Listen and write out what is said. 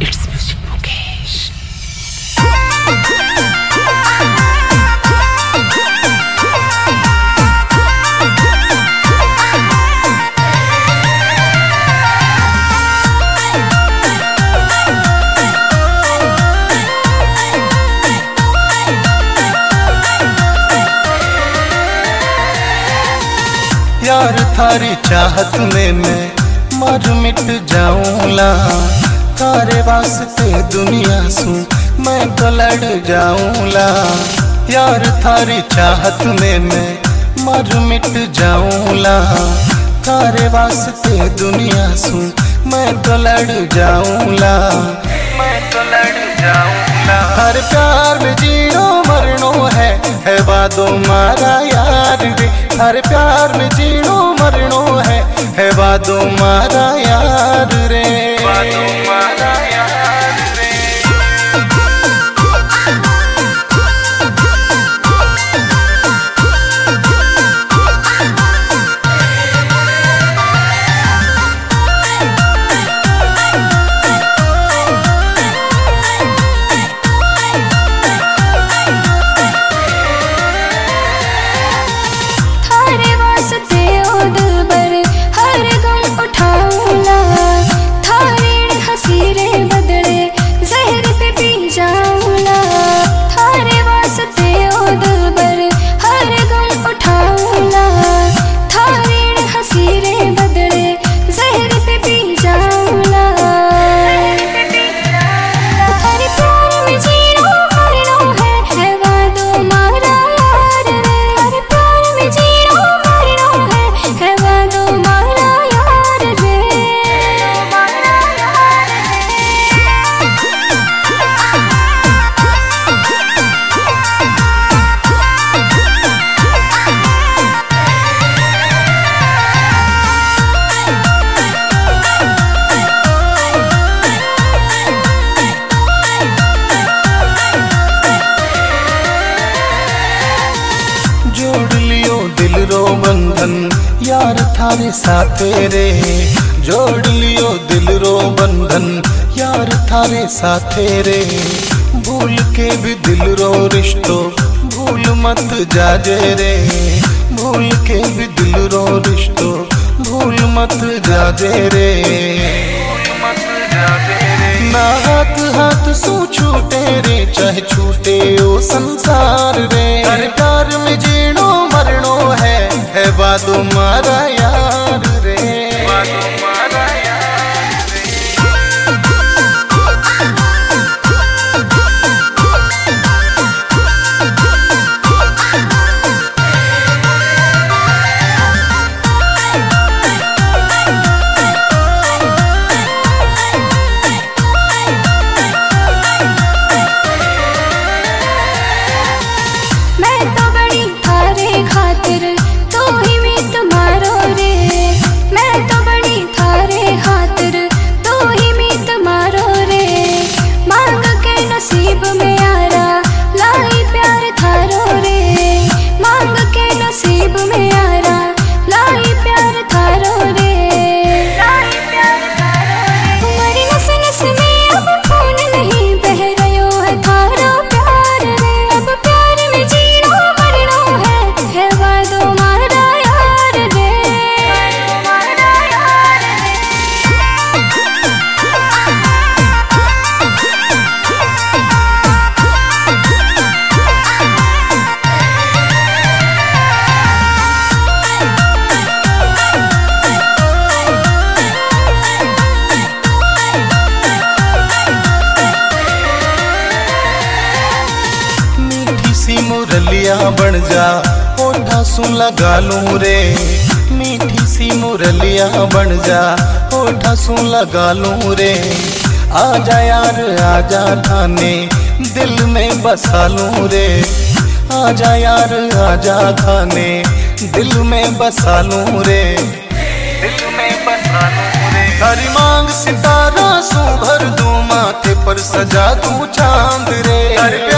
It's Music Mukesh. यार थारी चाहत में मैं मर मिट जाऊंला, तारे वास्ते दुनिया सू मैं तो लड़ जाऊंला। यार थारी चाहत में मैं मर मिट जाऊंला, तारे वास्ते दुनिया सू मैं तो लड़ जाऊंला, मैं तो लड़ जाऊंला। हर प्यार में जीनो मरनो है वादो मारा यार रे। हर प्यार में जीनो मरनो है वादो मारा यार रे, वादो मारा यार रे। जोड़ लियो दिल रो बंधन यार थारे साथे रे, जोड़ लियो दिल रो बंधन यार थारे साथे रे। भूल के भी दिल रो रिश्तो भूल मत जाजे रे, भूल के भी दिल रो रिश्तो भूल मत जाजे रे, भूल मत जाजे रे। ना हाथ हाथ सू छूटे रे, चाहे छूटे ओ संसार रे। हर प्यार में जीनो मरनो है वादो मारा यार रे, वादो मारा यार रे। मुरलिया बन जा होठा सू लगा लूं रे, मीठी सी मुरलिया बन जा होठा सू लगा लूं रे। आजा यार आजा थाने दिल में बसा लूं रे, आजा यार आजा थाने दिल में बसा लूं रे, दिल में बसा लूं रे। हरी मांग सितारा सू भर दूं माथे पर सजा दूं चांद रे।